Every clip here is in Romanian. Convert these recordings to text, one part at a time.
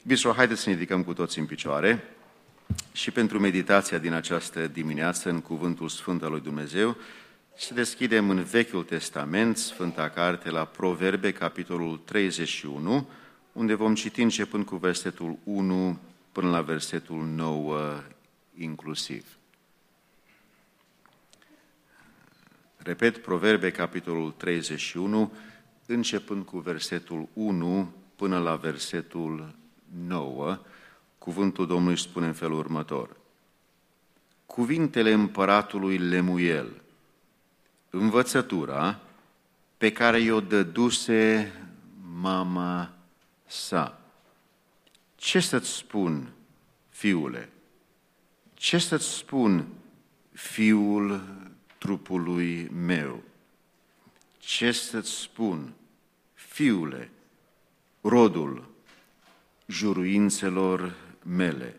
Iubiților, haideți să ne ridicăm cu toți în picioare și pentru meditația din această dimineață în Cuvântul Sfânt al lui Dumnezeu, să deschidem în Vechiul Testament, Sfânta Carte, la Proverbe, capitolul 31, unde vom citi începând cu versetul 1 până la versetul 9 inclusiv. Repet, Proverbe, capitolul 31, începând cu versetul 1 până la versetul 9, cuvântul Domnului spune în felul următor. Cuvintele împăratului Lemuel, învățătura pe care i-o dăduse mama sa. Ce să-ți spun, fiule? Ce să-ți spun, fiul trupului meu? Ce să-ți spun, fiule, rodul juruințelor mele?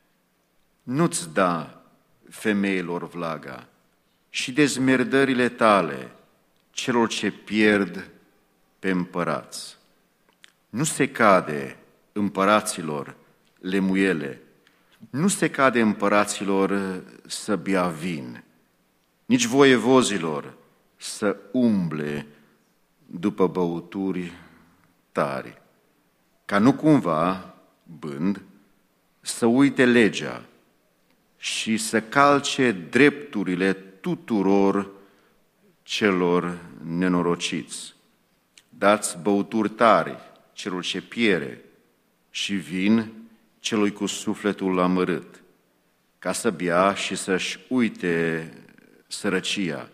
Nu-ți da femeilor vlaga și dezmerdările tale celor ce pierd pe împărați. Nu se cade împăraților Lemuele, nu se cade împăraților să bea vin, nici voievozilor să umble după băuturi tari, ca nu cumva, bând, să uite legea și să calce drepturile tuturor celor nenorociți. Dați băuturi tari celor ce piere și vin celui cu sufletul amărât, ca să bea și să-și uite sărăcia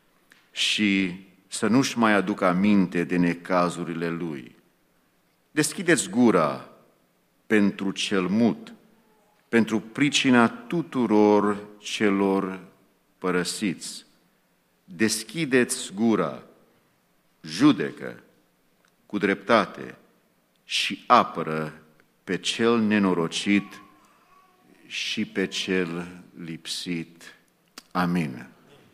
și să nu-și mai aducă aminte de necazurile lui. Deschideți gura pentru cel mut, pentru pricina tuturor celor părăsiți. Deschideți gura, judecă cu dreptate și apără pe cel nenorocit și pe cel lipsit. Amin.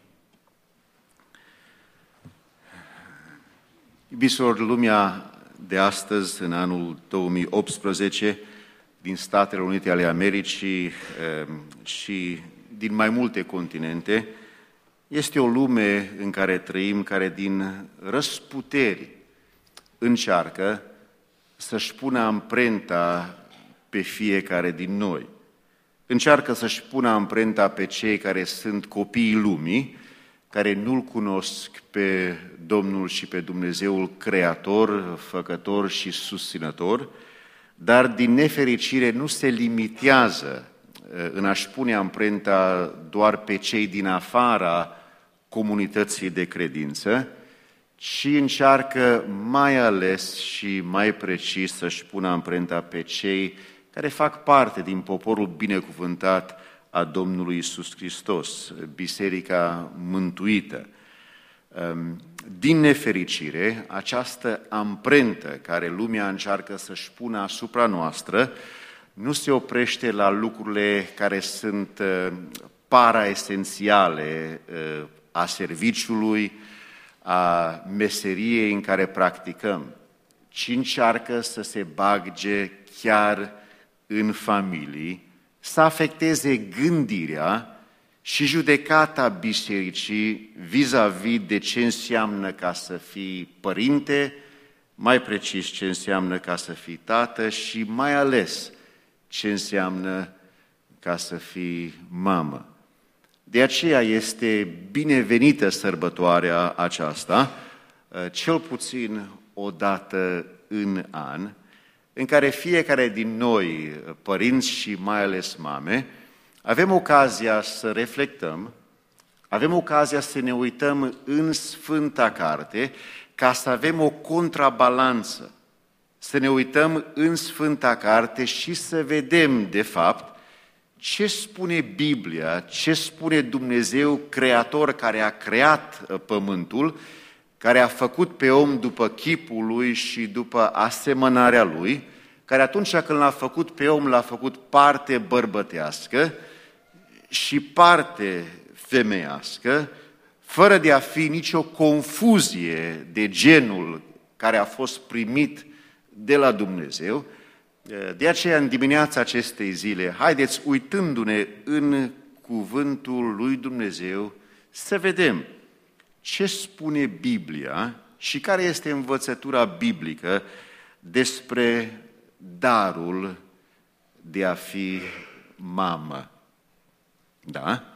Iubiților, lumea de astăzi, în anul 2018, din Statele Unite ale Americii și din mai multe continente, este o lume în care trăim, care din răsputeri încearcă să-și pună amprenta pe fiecare din noi. Încearcă să-și pună amprenta pe cei care sunt copiii lumii, care nu-L cunosc pe Domnul și pe Dumnezeul Creator, Făcător și Susținător, dar din nefericire nu se limitează în a-și pune amprenta doar pe cei din afara comunității de credință, ci încearcă mai ales și mai precis să-și pună amprenta pe cei care fac parte din poporul binecuvântat a Domnului Iisus Hristos, Biserica Mântuită. Din nefericire, această amprentă care lumea încearcă să-și pună asupra noastră nu se oprește la lucrurile care sunt paraesențiale a serviciului, a meseriei în care practicăm, ci încearcă să se bage chiar în familii, să afecteze gândirea și judecata bisericii vis-a-vis de ce înseamnă ca să fii părinte, mai precis ce înseamnă ca să fii tată și mai ales ce înseamnă ca să fii mamă. De aceea este binevenită sărbătoarea aceasta, cel puțin o dată în an, în care fiecare din noi, părinți și mai ales mame, avem ocazia să reflectăm, avem ocazia să ne uităm în Sfânta Carte ca să avem o contrabalanță, să ne uităm în Sfânta Carte și să vedem, de fapt, ce spune Biblia, ce spune Dumnezeu Creator care a creat pământul, care a făcut pe om după chipul lui și după asemănarea lui, care atunci când l-a făcut pe om, l-a făcut parte bărbătească și parte femeiască, fără de a fi nicio confuzie de genul care a fost primit de la Dumnezeu, De aceea, în dimineața acestei zile, haideți, uitându-ne în cuvântul lui Dumnezeu, să vedem ce spune Biblia și care este învățătura biblică despre darul de a fi mamă. Da?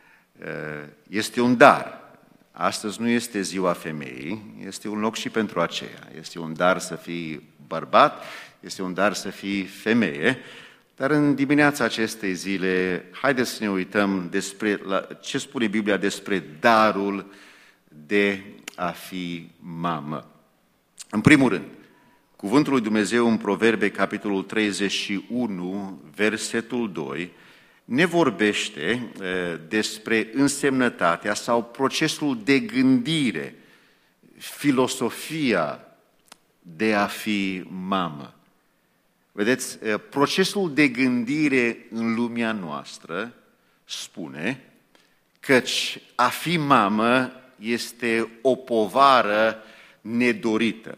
Este un dar. Astăzi nu este ziua femeii, este un loc și pentru aceea. Este un dar să fii bărbat, este un dar să fii femeie, dar în dimineața acestei zile, haideți să ne uităm ce spune Biblia despre darul de a fi mamă. În primul rând, cuvântul lui Dumnezeu în Proverbe, capitolul 31, versetul 2, ne vorbește despre însemnătatea sau procesul de gândire, filosofia de a fi mamă. Vedeți, procesul de gândire în lumea noastră spune căci a fi mamă este o povară nedorită.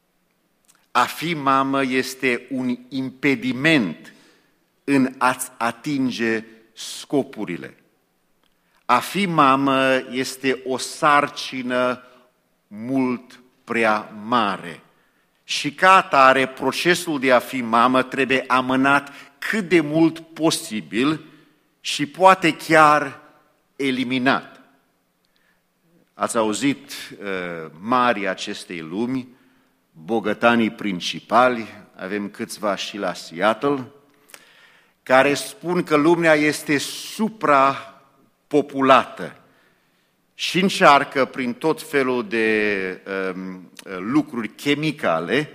A fi mamă este un impediment în a-ți atinge scopurile. A fi mamă este o sarcină mult prea mare. Și ca atare, procesul de a fi mamă trebuie amânat cât de mult posibil și poate chiar eliminat. Ați auzit marii acestei lumi, bogătanii principali, avem câțiva și la Seattle, care spun că lumea este suprapopulată și încearcă prin tot felul de lucruri chimicale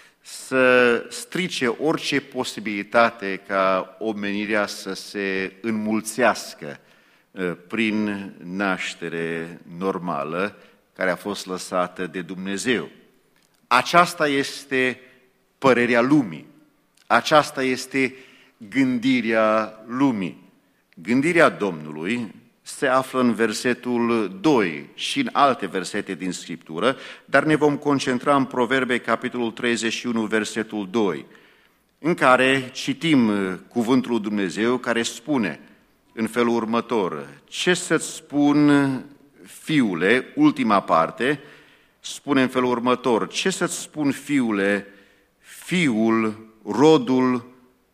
să strice orice posibilitate ca omenirea să se înmulțească prin naștere normală care a fost lăsată de Dumnezeu. Aceasta este părerea lumii. Aceasta este gândirea lumii. Gândirea Domnului se află în versetul 2 și în alte versete din Scriptură, dar ne vom concentra în Proverbe, capitolul 31, versetul 2, în care citim cuvântul lui Dumnezeu care spune în felul următor: ce să-ți spun, fiule, ultima parte, spune în felul următor: ce să-ți spun, fiule, fiul, rodul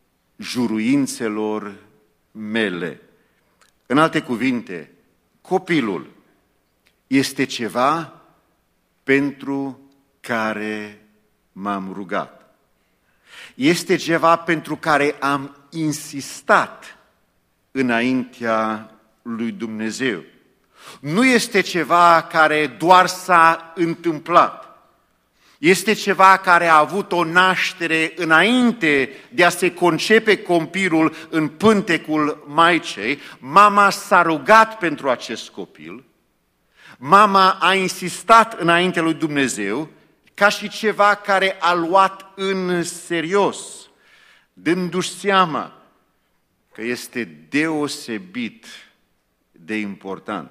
juruințelor mele. În alte cuvinte, copilul este ceva pentru care m-am rugat. Este ceva pentru care am insistat înaintea lui Dumnezeu. Nu este ceva care doar s-a întâmplat. Este ceva care a avut o naștere înainte de a se concepe copilul în pântecul Maicei. Mama s-a rugat pentru acest copil. Mama a insistat înaintea lui Dumnezeu ca și ceva care a luat în serios, dându-și seama că este deosebit de important.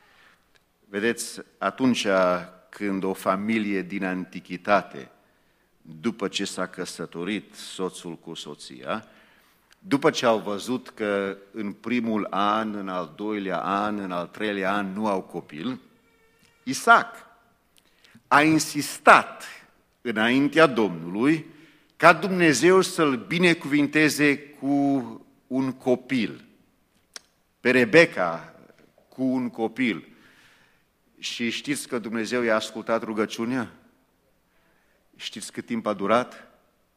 Vedeți, atunci când o familie din antichitate, după ce s-a căsătorit soțul cu soția, după ce au văzut că în primul an, în al doilea an, în al treilea an nu au copil, Isaac a insistat înaintea Domnului ca Dumnezeu să-l binecuvinteze cu un copil, pe Rebecca cu un copil. Și știți că Dumnezeu i-a ascultat rugăciunea? Știți cât timp a durat?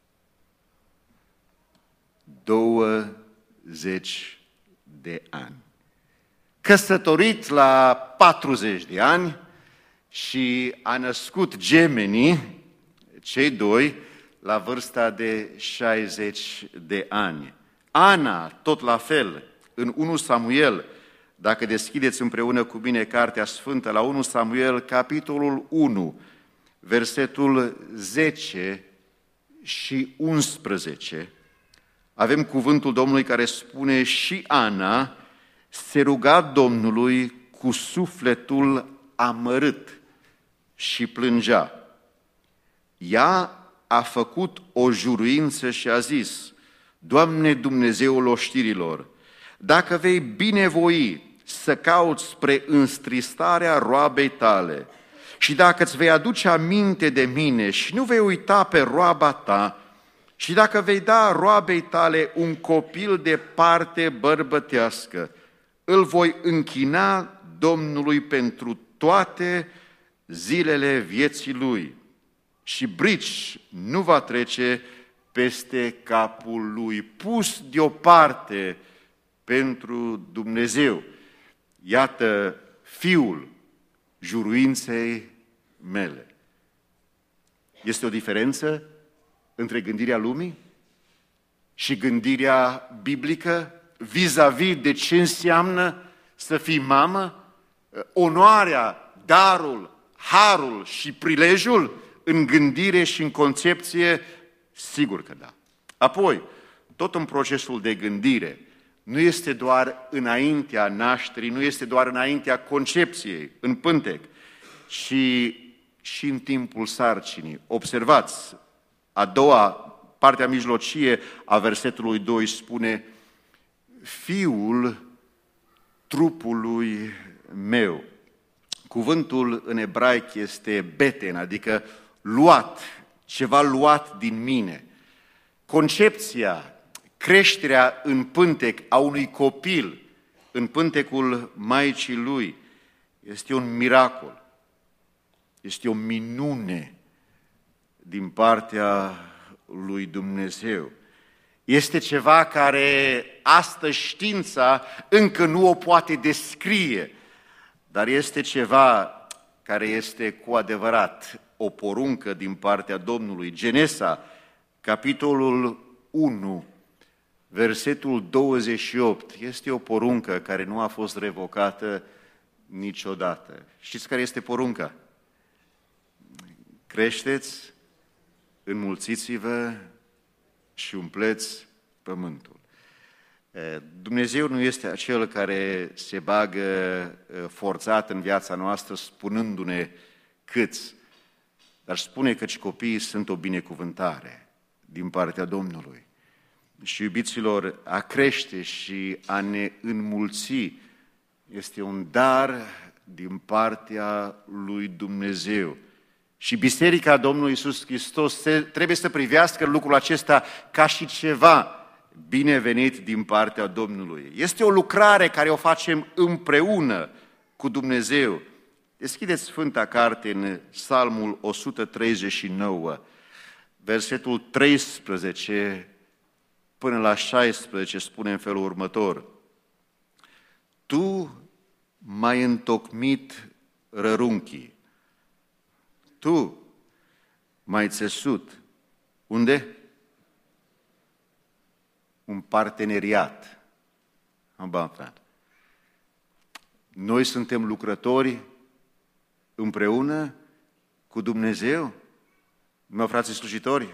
20 de ani. Căsătorit la 40 de ani și a născut gemenii, cei doi, la vârsta de 60 de ani. Ana, tot la fel, în 1 Samuel, dacă deschideți împreună cu mine Cartea Sfântă la 1 Samuel, capitolul 1, versetul 10 și 11, avem cuvântul Domnului care spune: și Ana se ruga Domnului cu sufletul amărât și plângea. Ea a făcut o juruință și a zis: Doamne Dumnezeul oștirilor, dacă vei binevoi să cauți spre înstristarea roabei tale și dacă îți vei aduce aminte de mine și nu vei uita pe roaba ta și dacă vei da roabei tale un copil de parte bărbătească, îl voi închina Domnului pentru toate zilele vieții lui și brici nu va trece peste capul lui, pus deoparte pentru Dumnezeu. Iată fiul juruinței mele. Este o diferență între gândirea lumii și gândirea biblică vis-a-vis de ce înseamnă să fii mamă, onoarea, darul, harul și prilejul în gândire și în concepție? Sigur că da. Apoi, tot în procesul de gândire, nu este doar înaintea nașterii, nu este doar înaintea concepției, în pântec, ci și în timpul sarcinii. Observați, a doua, partea mijlocie a versetului 2 spune: Fiul trupului meu. Cuvântul în ebraic este beten, adică luat, ceva luat din mine. Concepția, creșterea în pântec a unui copil, în pântecul maicii lui, este un miracol, este o minune din partea lui Dumnezeu. Este ceva care astăzi știința încă nu o poate descrie, dar este ceva care este cu adevărat o poruncă din partea Domnului. Genesa, capitolul 1, versetul 28, este o poruncă care nu a fost revocată niciodată. Știți care este porunca? Creșteți, înmulțiți-vă și umpleți pământul. Dumnezeu nu este acel care se bagă forțat în viața noastră spunându-ne câți, dar spune că copiii sunt o binecuvântare din partea Domnului. Și, iubiților, a crește și a ne înmulți este un dar din partea lui Dumnezeu. Și Biserica Domnului Iisus Hristos trebuie să privească lucrul acesta ca și ceva binevenit din partea Domnului. Este o lucrare care o facem împreună cu Dumnezeu. Deschideți Sfânta Carte în Psalmul 139, versetul 13 până la 16, spune în felul următor: Tu m-ai întocmit rărunchii, Tu m-ai țesut. Unde? Un parteneriat. Noi suntem lucrători împreună cu Dumnezeu, mă, frații slujitori.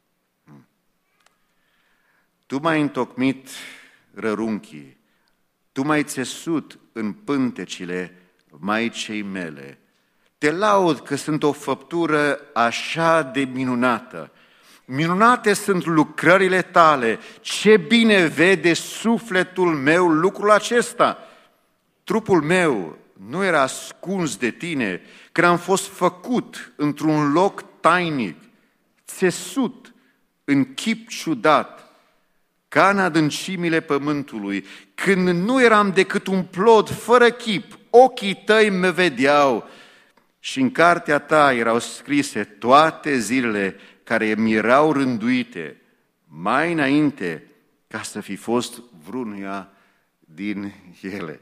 Tu m-ai întocmit rărunchii, Tu m-ai țesut în pântecile maicei mele. Te laud că sunt o făptură așa de minunată. Minunate sunt lucrările Tale, ce bine vede sufletul meu lucrul acesta. Trupul meu nu era ascuns de Tine, când am fost făcut într-un loc tainic, țesut în chip ciudat, ca în adâncimile pământului, când nu eram decât un plod fără chip, ochii Tăi mă vedeau și în cartea Ta erau scrise toate zilele care mi erau rânduite mai înainte ca să fi fost vreunuia din ele.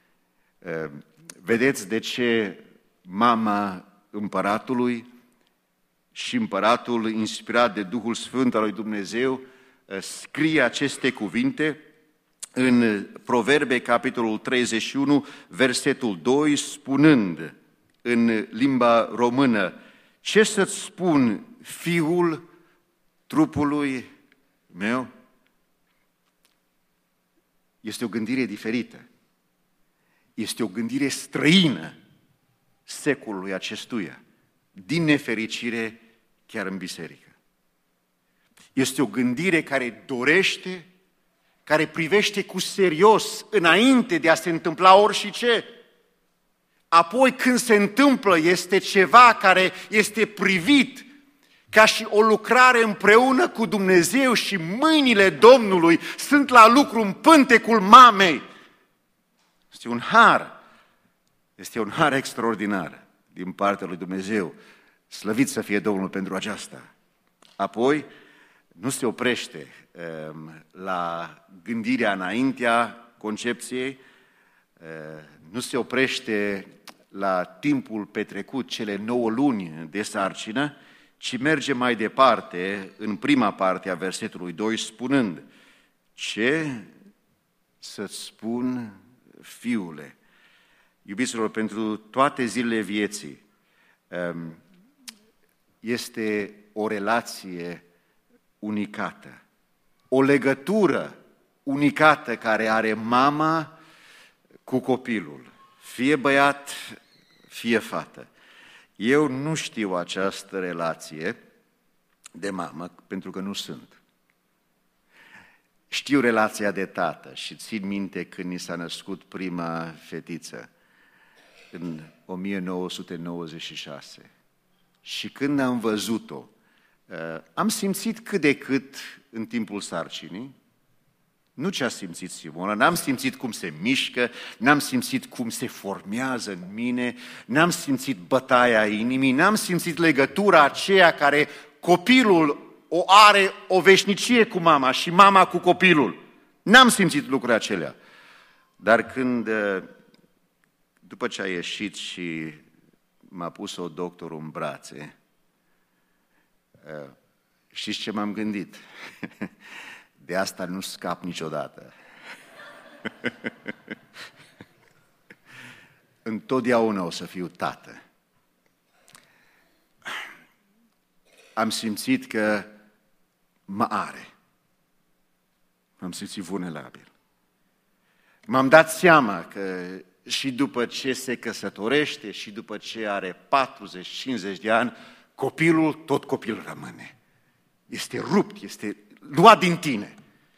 Vedeți de ce mama împăratului și împăratul, inspirat de Duhul Sfânt al lui Dumnezeu, scrie aceste cuvinte în Proverbe, capitolul 31, versetul 2, spunând în limba română: ce să-ți spun, fiul trupului meu? Este o gândire diferită. Este o gândire străină secolului acestuia, din nefericire chiar în biserică. Este o gândire care dorește, care privește cu serios înainte de a se întâmpla orice. Apoi când se întâmplă este ceva care este privit ca și o lucrare împreună cu Dumnezeu și mâinile Domnului sunt la lucru în pântecul mamei. Este un har. Este un har extraordinar din partea lui Dumnezeu. Slăvit să fie Domnul pentru aceasta. Apoi, nu se oprește la gândirea înaintea concepției, nu se oprește la timpul petrecut, cele 9 luni de sarcină, ci merge mai departe în prima parte a versetului 2, spunând: ce să-ți spun, fiule? Iubiților, pentru toate zilele vieții este o relație unicată, o legătură unicată care are mama cu copilul, fie băiat, fie fată. Eu nu știu această relație de mamă, pentru că nu sunt. Știu relația de tată și țin minte când ni s-a născut prima fetiță, în 1996. Și când am văzut-o, am simțit cât de cât în timpul sarcinii, nu ce a simțit Simona, n-am simțit cum se mișcă, n-am simțit cum se formează în mine, n-am simțit bătaia inimii, n-am simțit legătura aceea care copilul o are o veșnicie cu mama și mama cu copilul. N-am simțit lucrurile acelea. Dar când, după ce a ieșit și m-a pus-o doctorul în brațe, știți ce m-am gândit? De asta nu scap niciodată. Întotdeauna o să fiu tată. Am simțit că mă are. M-am simțit vulnerabil. M-am dat seama că și după ce se căsătorește și după ce are 40-50 de ani, copilul, tot copil rămâne. Este rupt, este luat din tine.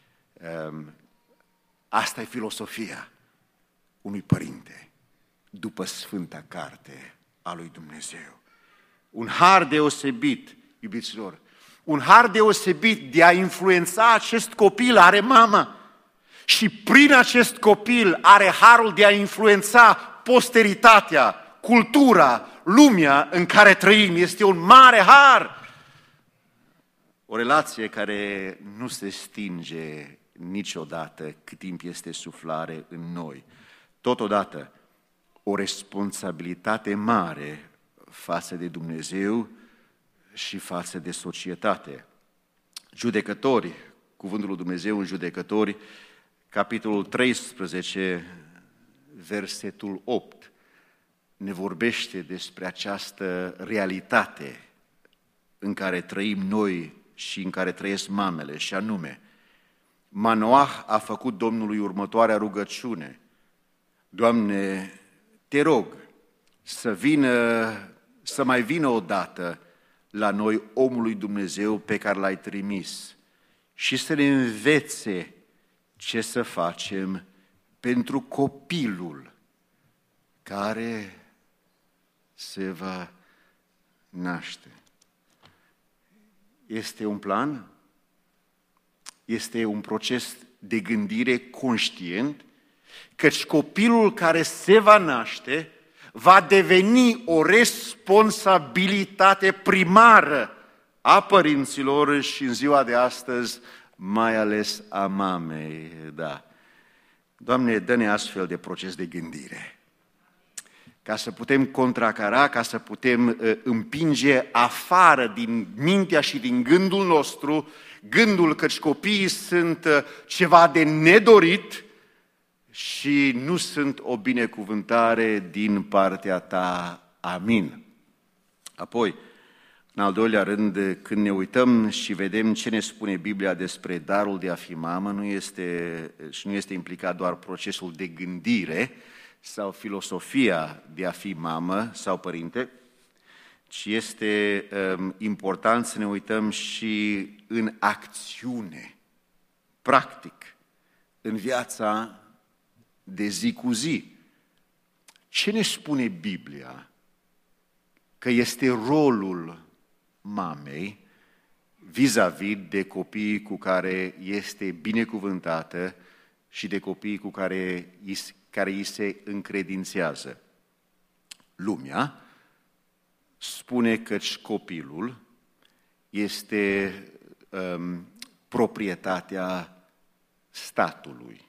Asta e filosofia unui părinte după Sfânta Carte a lui Dumnezeu. Un har deosebit, iubiților, un har deosebit de a influența acest copil are mama. Și prin acest copil are harul de a influența posteritatea, cultura, lumea în care trăim. Este un mare har. O relație care nu se stinge niciodată cât timp este suflare în noi. Totodată, o responsabilitate mare față de Dumnezeu și față de societate. Judecători, cuvântul lui Dumnezeu în Judecători, capitolul 13, versetul 8, ne vorbește despre această realitate în care trăim noi și în care trăiesc mamele, și anume, Manoah a făcut Domnului următoarea rugăciune: Doamne, te rog să mai vină odată la noi omul lui Dumnezeu pe care l-ai trimis și să ne învețe ce să facem pentru copilul care se va naște. Este un plan? Este un proces de gândire conștient, căci copilul care se va naște va deveni o responsabilitate primară a părinților și în ziua de astăzi mai ales a mamei. Da. Doamne, dă-ne astfel de proces de gândire, ca să putem contracara, ca să putem împinge afară din mintea și din gândul nostru, gândul căci copiii sunt ceva de nedorit și nu sunt o binecuvântare din partea ta. Amin. Apoi, în al doilea rând, când ne uităm și vedem ce ne spune Biblia despre darul de a fi mamă, nu este implicat doar procesul de gândire sau filosofia de a fi mamă sau părinte, ci este important să ne uităm și în acțiune, practic, în viața de zi cu zi. Ce ne spune Biblia că este rolul mamei vis-a-vis de copiii cu care este binecuvântată și de copiii cu care îi se încredințează? Lumea spune că copilul este proprietatea statului,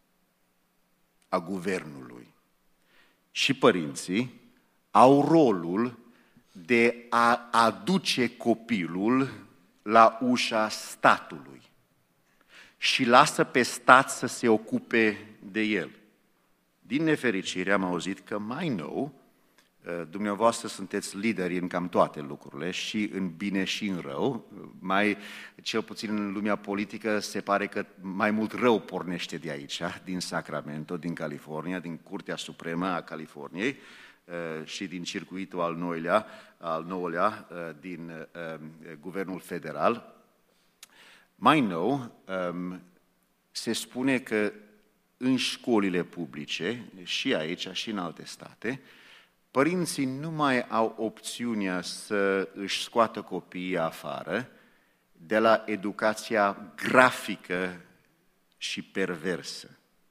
a guvernului. Și părinții au rolul de a aduce copilul la ușa statului și lasă pe stat să se ocupe de el. Din nefericire am auzit că mai nou, dumneavoastră sunteți lideri în cam toate lucrurile, și în bine și în rău. Cel puțin în lumea politică se pare că mai mult rău pornește de aici, din Sacramento, din California, din Curtea Supremă a Californiei și din circuitul al nouălea din Guvernul Federal. Mai nou, se spune că în școlile publice, și aici, și în alte state, părinții nu mai au opțiunea să își scoată copiii afară de la educația grafică și perversă.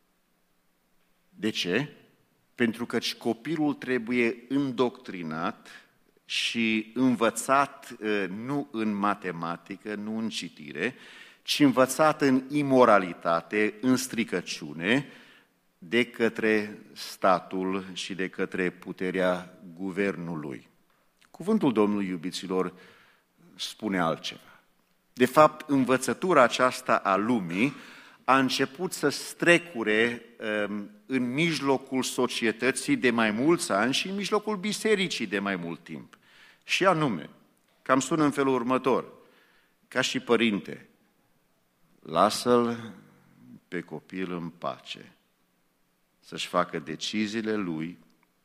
De ce? Pentru că copilul trebuie îndoctrinat și învățat nu în matematică, nu în citire, ci învățat în imoralitate, în stricăciune, de către statul și de către puterea guvernului. Cuvântul Domnului, iubiților, spune altceva. De fapt, învățătura aceasta a lumii a început să strecure în mijlocul societății de mai mulți ani și în mijlocul bisericii de mai mult timp. Și anume, cam sună în felul următor: ca și părinte, lasă-l pe copil în pace, să-și facă deciziile lui,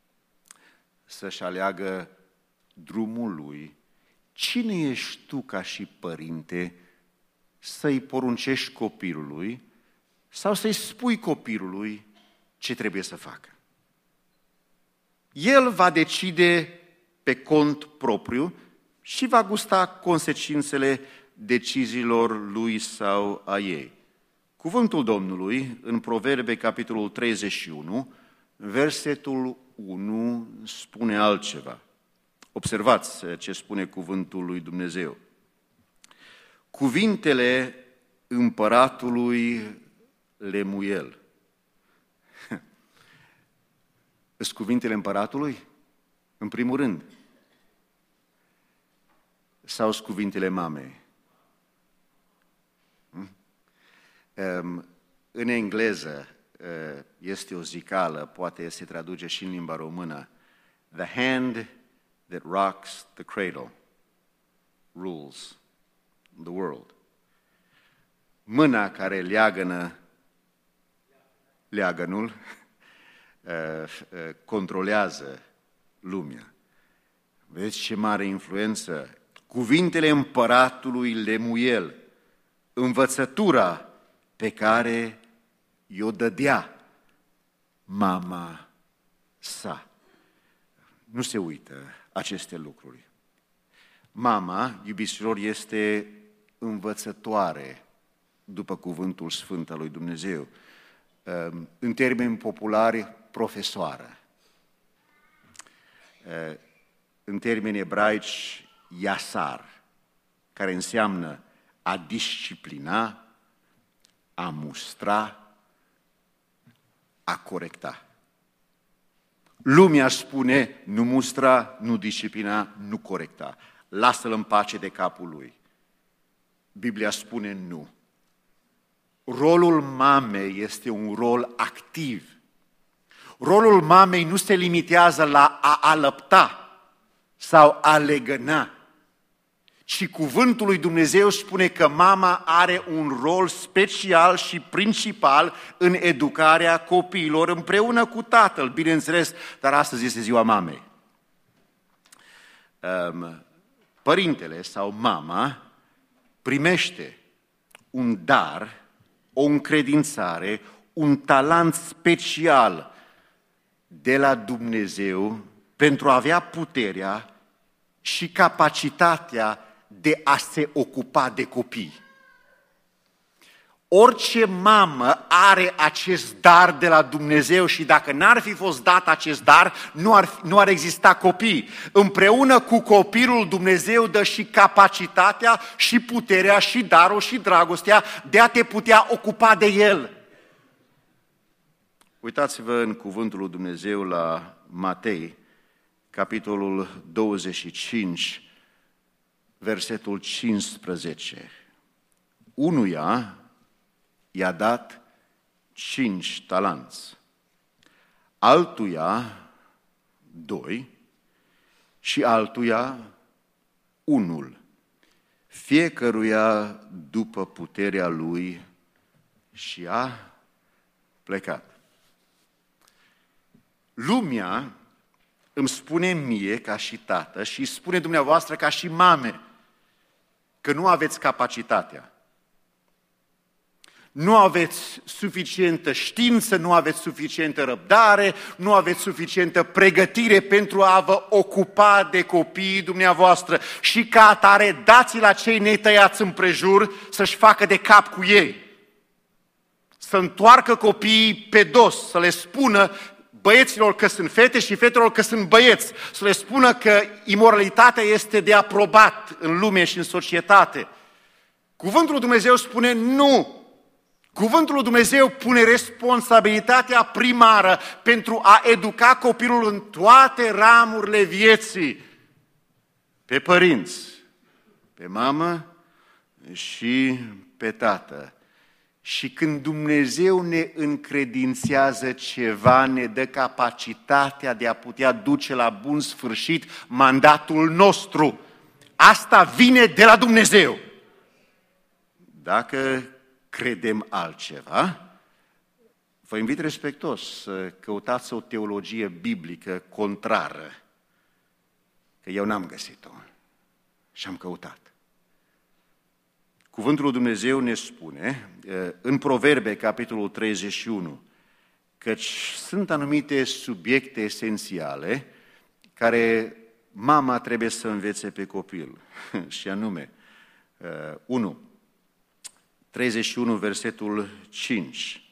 să-și aleagă drumul lui. Cine ești tu ca și părinte să-i poruncești copilului sau să-i spui copilului ce trebuie să facă? El va decide pe cont propriu și va gusta consecințele deciziilor lui sau a ei. Cuvântul Domnului, în Proverbe, capitolul 31, versetul 1, spune altceva. Observați ce spune cuvântul lui Dumnezeu. Cuvintele împăratului Lemuel. Sunt cuvintele împăratului? În primul rând. Sau sunt cuvintele mamei? În engleză este o zicală, poate se traduce și în limba română. The hand that rocks the cradle rules the world. Mâna care leagănă leagănul controlează lumea. Vedeți ce mare influență? Cuvintele împăratului Lemuel, învățătura pe care i-o dădea mama sa. Nu se uită aceste lucruri. Mama, iubiților, este învățătoare după cuvântul sfânt al lui Dumnezeu. În termeni populari, profesoară. În termeni ebraici, yasar, care înseamnă a disciplina, a mustra, a corecta. Lumea spune, nu mustra, nu disciplina, nu corecta. Lasă-l în pace de capul lui. Biblia spune nu. Rolul mamei este un rol activ. Rolul mamei nu se limitează la a alăpta sau a legăna, ci cuvântul lui Dumnezeu spune că mama are un rol special și principal în educarea copiilor împreună cu tatăl, bineînțeles, dar astăzi este ziua mamei. părintele sau mama primește un dar, o încredințare, un talent special de la Dumnezeu pentru a avea puterea și capacitatea de a se ocupa de copii. Orice mamă are acest dar de la Dumnezeu și dacă n-ar fi fost dat acest dar, nu ar exista copii. Împreună cu copilul Dumnezeu dă și capacitatea, și puterea, și darul, și dragostea de a te putea ocupa de el. Uitați-vă în cuvântul lui Dumnezeu la Matei, capitolul 25, versetul 15. Unuia i-a dat 5 talanți, altuia 2 și altuia 1, fiecăruia după puterea lui, și a plecat. Lumea îmi spune mie ca și tată și spune dumneavoastră ca și mame că nu aveți capacitatea. Nu aveți suficientă știință, nu aveți suficientă răbdare, nu aveți suficientă pregătire pentru a vă ocupa de copiii dumneavoastră și ca atare dați la cei netăiați împrejur să-și facă de cap cu ei. Să întoarcă copiii pe dos, să le spună băieților că sunt fete și fetelor că sunt băieți, să le spună că imoralitatea este de aprobat în lume și în societate. Cuvântul lui Dumnezeu spune nu. Cuvântul lui Dumnezeu pune responsabilitatea primară pentru a educa copilul în toate ramurile vieții. Pe părinți, pe mamă și pe tată. Și când Dumnezeu ne încredințează ceva, ne dă capacitatea de a putea duce la bun sfârșit mandatul nostru. Asta vine de la Dumnezeu. Dacă credem altceva, vă invit respectos să căutați o teologie biblică contrară, că eu n-am găsit-o și am căutat. Cuvântul lui Dumnezeu ne spune, în Proverbe, capitolul 31, căci sunt anumite subiecte esențiale care mama trebuie să învețe pe copil, și anume, 1. 31, versetul 5.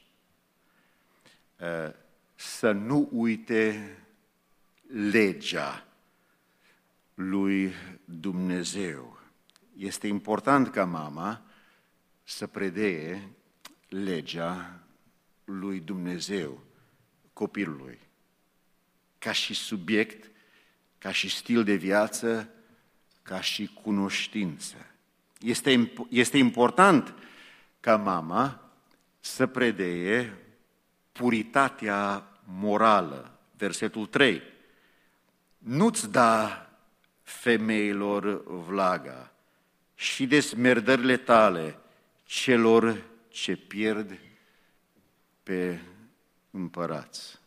Să nu uite legea lui Dumnezeu. Este important ca mama să predeie legea lui Dumnezeu copilului, ca și subiect, ca și stil de viață, ca și cunoștință. Este important ca mama să predeie puritatea morală. Versetul 3. Nu-ți da femeilor vlaga și desmerdările tale celor ce pierd pe împărați.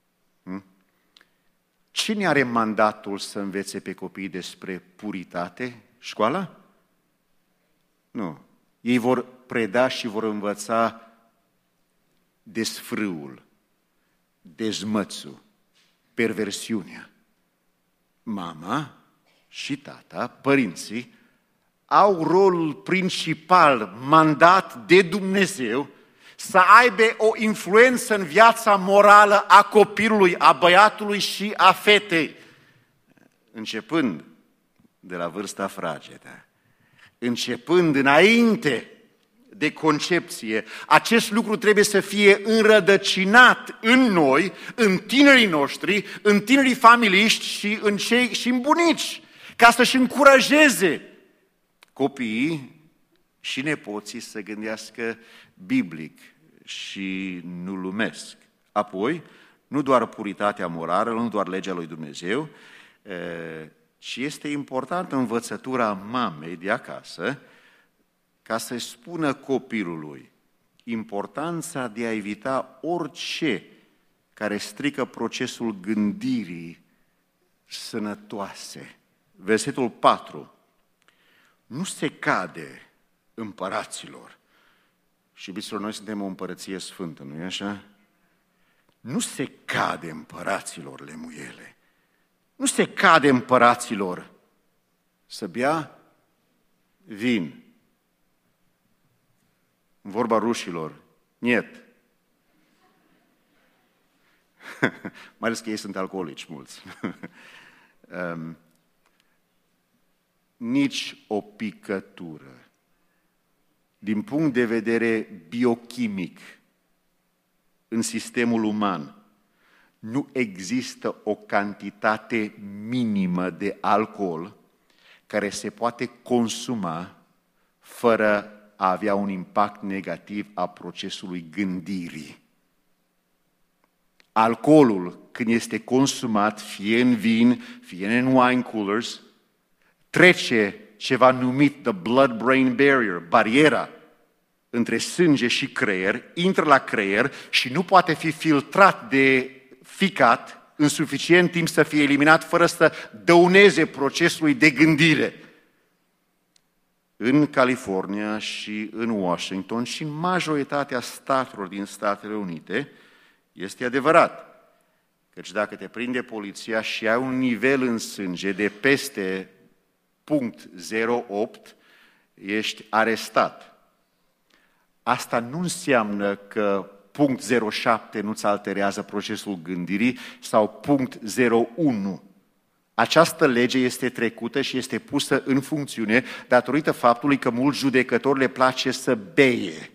Cine are mandatul să învețe pe copii despre puritate? Școala? Nu. Ei vor preda și vor învăța desfrâul, dezmățul, perversiunea. Mama și tata, părinții, au rolul principal, mandat de Dumnezeu, să aibă o influență în viața morală a copilului, a băiatului și a fetei, începând de la vârsta fragedă, începând înainte de concepție. Acest lucru trebuie să fie înrădăcinat în noi, în tinerii noștri, în tinerii familiști și în bunici, ca să-și încurajeze copiii și nepoții să gândească biblic și nu lumesc. Apoi, nu doar puritatea morală, nu doar legea lui Dumnezeu, ci este importantă învățătura mamei de acasă, ca să-i spună copilului importanța de a evita orice care strică procesul gândirii sănătoase Versetul 4. Nu se cade împăraților. Și, iubiților, noi suntem o împărăție sfântă, nu-i așa? Nu se cade împăraților lemuiele. Nu se cade împăraților să bea vin. În vorba rușilor, niet. Mai ales că ei sunt alcoolici mulți. Nici o picătură. Din punct de vedere biochimic, în sistemul uman, nu există o cantitate minimă de alcool care se poate consuma fără a avea un impact negativ a procesului gândirii. Alcoolul, când este consumat, fie în vin, fie în wine coolers, trece ceva numit the blood-brain barrier, bariera între sânge și creier, intră la creier și nu poate fi filtrat de ficat în suficient timp să fie eliminat fără să dăuneze procesului de gândire. În California și în Washington și în majoritatea statelor din Statele Unite este adevărat. Căci dacă te prinde poliția și ai un nivel în sânge de peste 0,08, ești arestat. Asta nu înseamnă că 0,07 nu-ți alterează procesul gândirii sau 0,01. Această lege este trecută și este pusă în funcțiune datorită faptului că mulți judecători le place să beie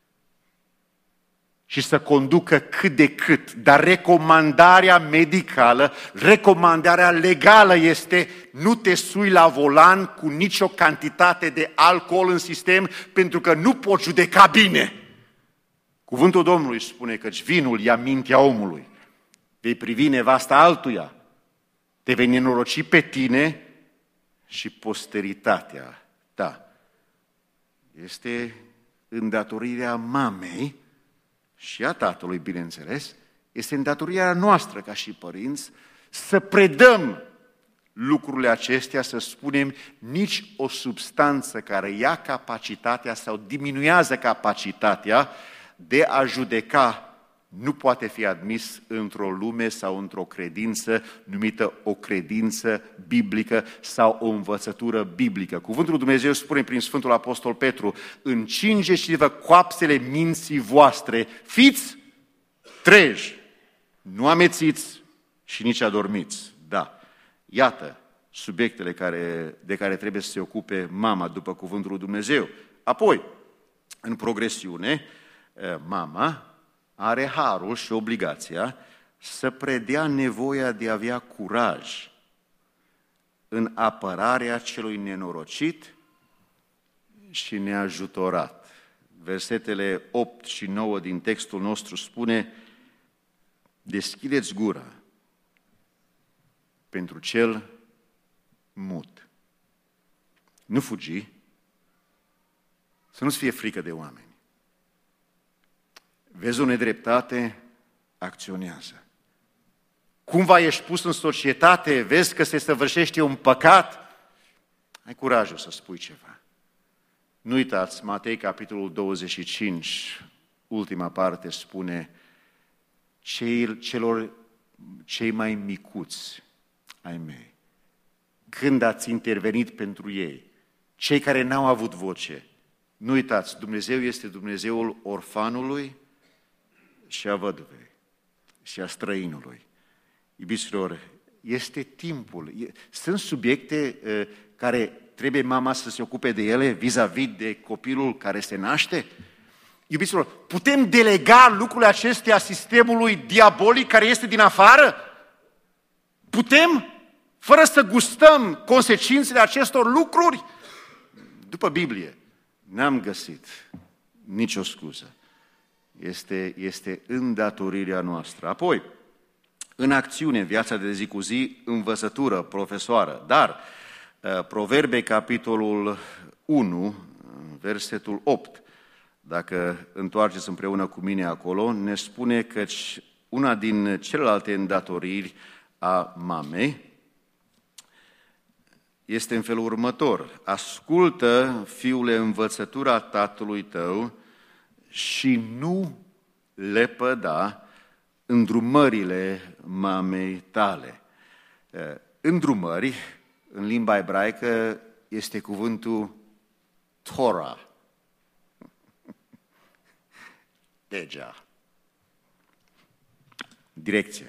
și să conducă cât de cât. Dar recomandarea medicală, recomandarea legală este nu te sui la volan cu nicio cantitate de alcool în sistem pentru că nu poți judeca bine. Cuvântul Domnului spune că vinul ia mintea omului. Vei privi nevasta altuia, te vei nenoroci pe tine și posteritatea ta. Este îndatorirea mamei și a tatălui, bineînțeles, este îndatorirea noastră ca și părinți să predăm lucrurile acestea, să spunem, nici o substanță care ia capacitatea sau diminuează capacitatea de a judeca nu poate fi admis într-o lume sau într-o credință numită o credință biblică sau o învățătură biblică. Cuvântul lui Dumnezeu spune prin Sfântul Apostol Petru: încingeți-vă coapsele minții voastre, fiți treji, nu amețiți și nici adormiți. Da, iată subiectele de care trebuie să se ocupe mama după cuvântul lui Dumnezeu. Apoi, în progresiune, mama are harul și obligația să predea nevoia de a avea curaj în apărarea celui nenorocit și neajutorat. Versetele 8 și 9 din textul nostru spune: deschideți gura pentru cel mut. Nu fugi, să nu-ți fie frică de oameni. Vezi o nedreptate, acționează. Cumva ești pus în societate, vezi că se săvârșește un păcat, ai curajul să spui ceva. Nu uitați, Matei, capitolul 25, ultima parte spune: cei mai micuți ai mei, când ați intervenit pentru ei, cei care n-au avut voce, nu uitați, Dumnezeu este Dumnezeul orfanului și a văduvei și a străinului. Iubiților, este timpul. Sunt subiecte care trebuie mama să se ocupe de ele vis-a-vis de copilul care se naște? Iubiților, putem delega lucrurile acestea sistemului diabolic care este din afară? Putem? Fără să gustăm consecințele acestor lucruri? După Biblie, n-am găsit nicio scuză. Este îndatorirea noastră. Apoi, în acțiune, viața de zi cu zi, învățătură, profesoară. Dar, Proverbe, capitolul 1, versetul 8, dacă întoarceți împreună cu mine acolo, ne spune că una din celelalte îndatoriri a mamei este în felul următor. Ascultă, fiule, învățătura tatălui tău și nu lepăda îndrumările mamei tale. Îndrumări, în limba ebraică, este cuvântul Torah. Legea. Direcția.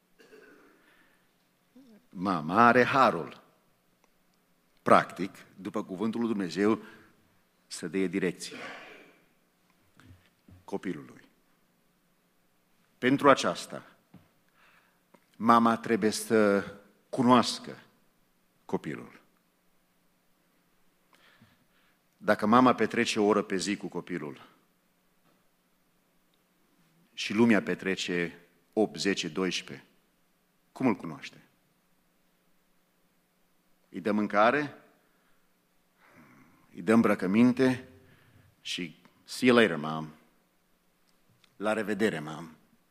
Mama are harul, practic, după cuvântul lui Dumnezeu, să dea direcție copilului. Pentru aceasta, mama trebuie să cunoască copilul. Dacă mama petrece o oră pe zi cu copilul și lumea petrece 8, 10, 12, cum îl cunoaște? Îi dă mâncare, îi dă îmbrăcăminte și see you later, mom. La revedere, mom.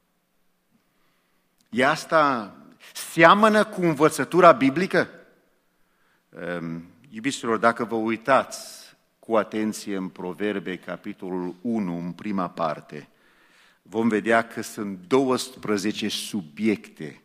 E asta seamănă cu învățătura biblică? Iubiților, dacă vă uitați cu atenție în Proverbe, capitolul 1, în prima parte, vom vedea că sunt 12 subiecte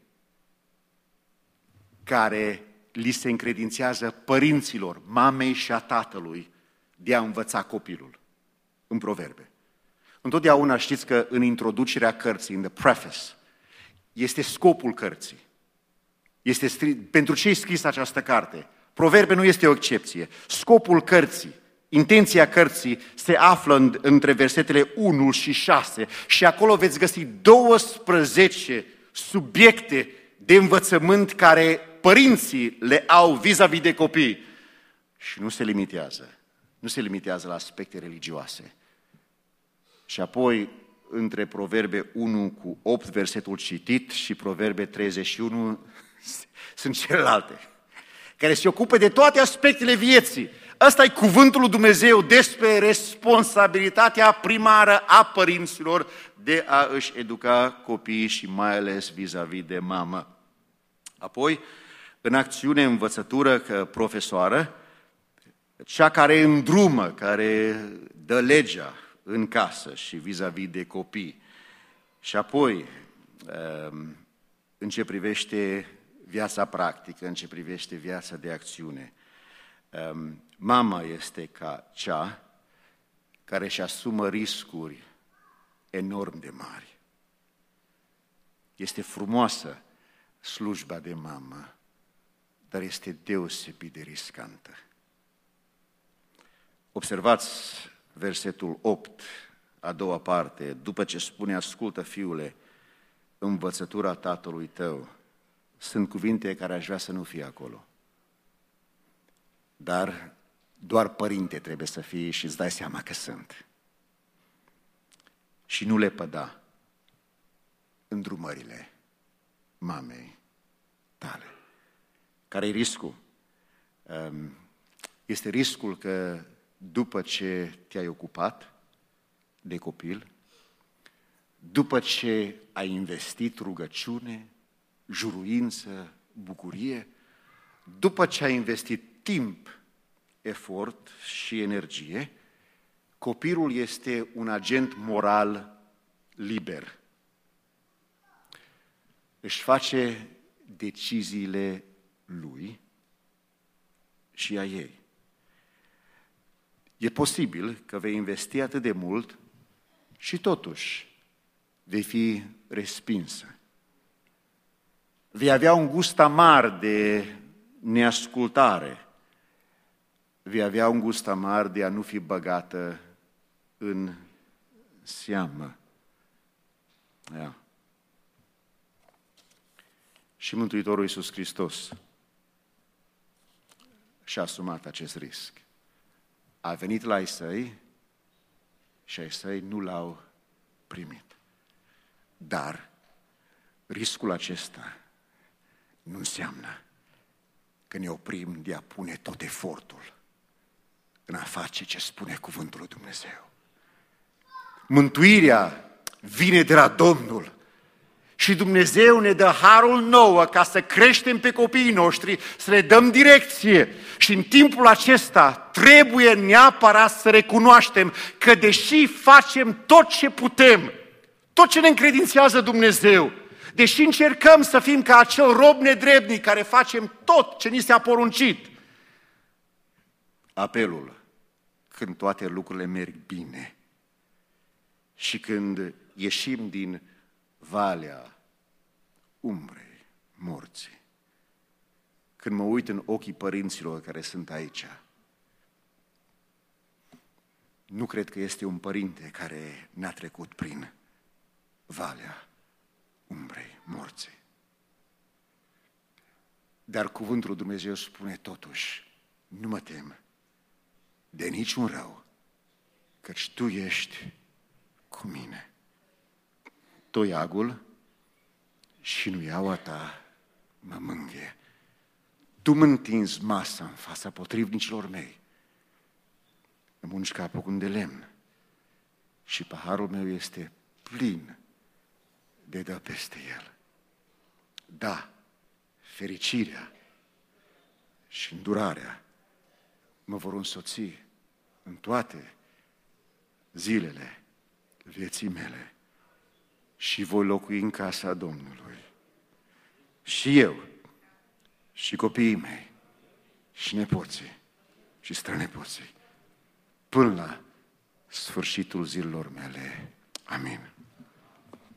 care li se încredințează părinților, mamei și a tatălui, de a învăța copilul în Proverbe. Întotdeauna știți că în introducerea cărții, în the preface, este scopul cărții. Pentru ce e scris această carte? Proverbe nu este o excepție. Scopul cărții, intenția cărții se află între versetele 1 și 6 și acolo veți găsi 12 subiecte de învățământ care părinții le au vis-a-vis de copii. Și nu se limitează. Nu se limitează la aspecte religioase. Și apoi, între Proverbe 1 cu 8, versetul citit, și Proverbe 31, sunt celelalte, care se ocupă de toate aspectele vieții. Ăsta e cuvântul lui Dumnezeu despre responsabilitatea primară a părinților de a își educa copiii și mai ales vis-a-vis de mamă. Apoi, în acțiune, învățătură profesoară, cea care îndrumă, care dă legea în casă și vis-a-vis de copii. Și apoi, în ce privește viața practică, în ce privește viața de acțiune, mama este ca cea care își asumă riscuri enorm de mari. Este frumoasă slujba de mamă, dar este deosebit de riscantă. Observați versetul 8, a doua parte, după ce spune, ascultă, fiule, învățătura tatălui tău. Sunt cuvinte care aș vrea să nu fie acolo. Dar doar părinte trebuie să fii și îți dai seama că sunt. Și nu le păda îndrumările mamei tale. Care e riscul? Este riscul că după ce te-ai ocupat de copil, după ce ai investit rugăciune, juruință, bucurie, după ce ai investit timp, efort și energie, copilul este un agent moral liber. Își face deciziile lui și a ei. E posibil că vei investi atât de mult și totuși vei fi respinsă. Vei avea un gust amar de neascultare. Vei avea un gust amar de a nu fi băgată în seamă. Ia. Și Mântuitorul Iisus Hristos și-a asumat acest risc. A venit la ai săi și ai săi nu l-au primit. Dar riscul acesta nu înseamnă că ne oprim de a pune tot efortul în a face ce spune cuvântul lui Dumnezeu. Mântuirea vine de la Domnul Și Dumnezeu ne dă harul nouă ca să creștem pe copiii noștri, să le dăm direcție. Și în timpul acesta trebuie neapărat să recunoaștem că deși facem tot ce putem, tot ce ne încredințează Dumnezeu, deși încercăm să fim ca acel rob nedrebnic care facem tot ce ni s-a poruncit, apelul, când toate lucrurile merg bine și când ieșim din valea umbrei morții, când mă uit în ochii părinților care sunt aici, nu cred că este un părinte care n-a trecut prin valea umbrei morții. Dar cuvântul lui Dumnezeu spune totuși, nu mă tem de niciun rău, căci Tu ești cu mine. Toiagul și nuiaua Ta mă mângâie. Tu mă întinzi masa în fața potrivnicilor mei. Îmi ungi capul cu un de lemn și paharul meu este plin de dă peste el. Da, fericirea și îndurarea mă vor însoți în toate zilele vieții mele și voi locui în casa Domnului. Și eu, și copiii mei, și nepoții, și strănepoții, până la sfârșitul zilelor mele. Amin.